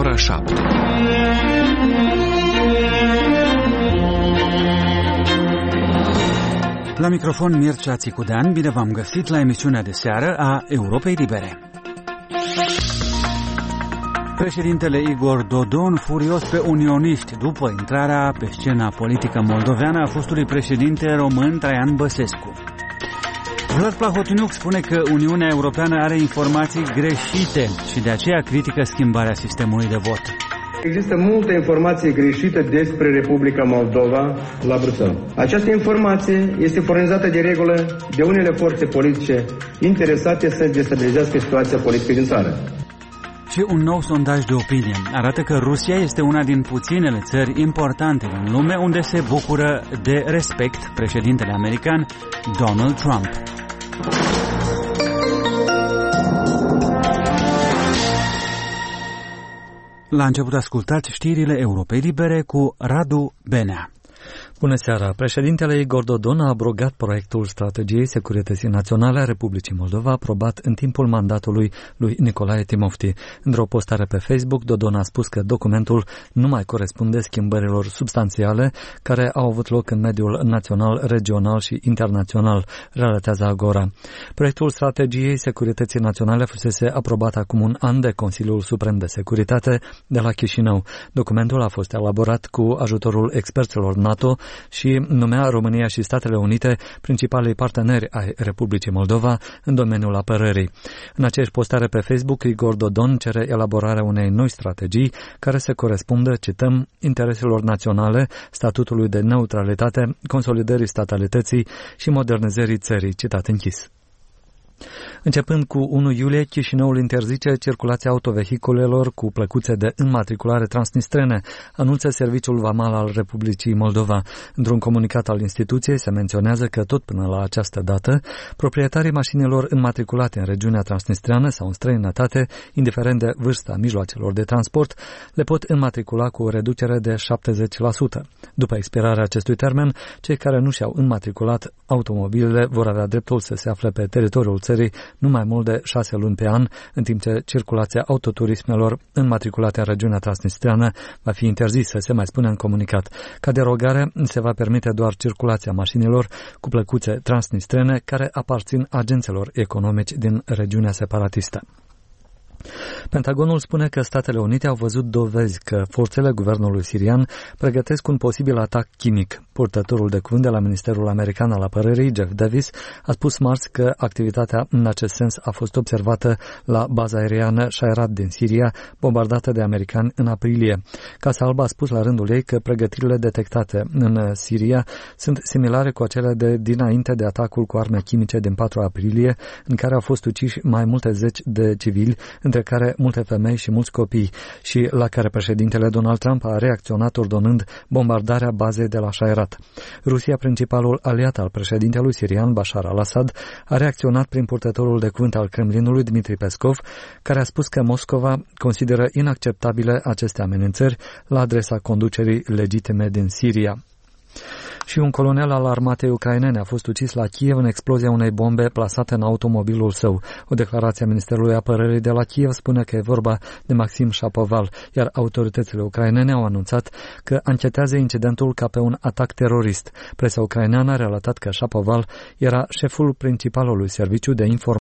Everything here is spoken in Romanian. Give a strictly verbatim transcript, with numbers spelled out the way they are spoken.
ora șapte. La microfon Mircea Țicudean, bine v-am găsit la emisiunea de seară a Europei Libere. Președintele Igor Dodon furios pe unioniști după intrarea pe scena politică moldoveană a fostului președinte român Traian Băsescu. Vlad Plahotniuc spune că Uniunea Europeană are informații greșite și de aceea critică schimbarea sistemului de vot. Există multă informație greșită despre Republica Moldova la Bruxelles. Această informație este furnizată de regulă de unele forțe politice interesate să destabilizească situația politică din țară. Și un nou sondaj de opinie arată că Rusia este una din puținele țări importante în lume unde se bucură de respect președintele american Donald Trump. La început ascultați știrile Europei Libere cu Radu Benea. Bună seara! Președintele Igor Dodon a abrogat proiectul Strategiei Securității Naționale a Republicii Moldova, aprobat în timpul mandatului lui Nicolae Timofti. Într-o postare pe Facebook, Dodon a spus că documentul nu mai corespunde schimbărilor substanțiale care au avut loc în mediul național, regional și internațional, relatează Agora. Proiectul Strategiei Securității Naționale fusese aprobat acum un an de Consiliul Suprem de Securitate de la Chișinău. Documentul a fost elaborat cu ajutorul experților NATO și numea România și Statele Unite principalii parteneri ai Republicii Moldova în domeniul apărării. În aceeași postare pe Facebook, Igor Dodon cere elaborarea unei noi strategii care să corespundă, cităm, intereselor naționale, statutului de neutralitate, consolidării statalității și modernizării țării, citat închis. Începând cu unu iulie, Chișinăul interzice circulația autovehiculelor cu plăcuțe de înmatriculare transnistrene, anunță Serviciul Vamal al Republicii Moldova. Într-un comunicat al instituției se menționează că tot până la această dată, proprietarii mașinilor înmatriculate în regiunea transnistreană sau în străinătate, indiferent de vârsta mijloacelor de transport, le pot înmatricula cu o reducere de șaptezeci la sută. După expirarea acestui termen, cei care nu și-au înmatriculat automobilele vor avea dreptul să se afle pe teritoriul țării nu mai mult de șase luni pe an, în timp ce circulația autoturismelor înmatriculate în regiunea transnistreană va fi interzisă, se mai spune în comunicat. Ca derogare se va permite doar circulația mașinilor cu plăcuțe transnistrene care aparțin agenților economici din regiunea separatistă. Pentagonul spune că Statele Unite au văzut dovezi că forțele guvernului sirian pregătesc un posibil atac chimic. Purtătorul de cuvânt de la Ministerul American al Apărării, Jeff Davis, a spus marți că activitatea în acest sens a fost observată la baza aeriană Shayrat din Siria, bombardată de americani în aprilie. Casa Albă a spus la rândul ei că pregătirile detectate în Siria sunt similare cu acele de dinainte de atacul cu arme chimice din patru aprilie, în care au fost uciși mai multe zeci de civili, între care multe femei și mulți copii, și la care președintele Donald Trump a reacționat ordonând bombardarea bazei de la Shayrat. Rusia, principalul aliat al președintelui sirian Bashar al-Assad, a reacționat prin purtătorul de cuvânt al Kremlinului, Dmitri Peskov, care a spus că Moscova consideră inacceptabile aceste amenințări la adresa conducerii legitime din Siria. Și un colonel al armatei ucrainene a fost ucis la Kiev în explozia unei bombe plasate în automobilul său. O declarație a Ministerului Apărării de la Kiev spune că e vorba de Maxim Shapoval, iar autoritățile ucrainene au anunțat că anchetează incidentul ca pe un atac terorist. Presa ucraineană a relatat că Shapoval era șeful principalului serviciu de informare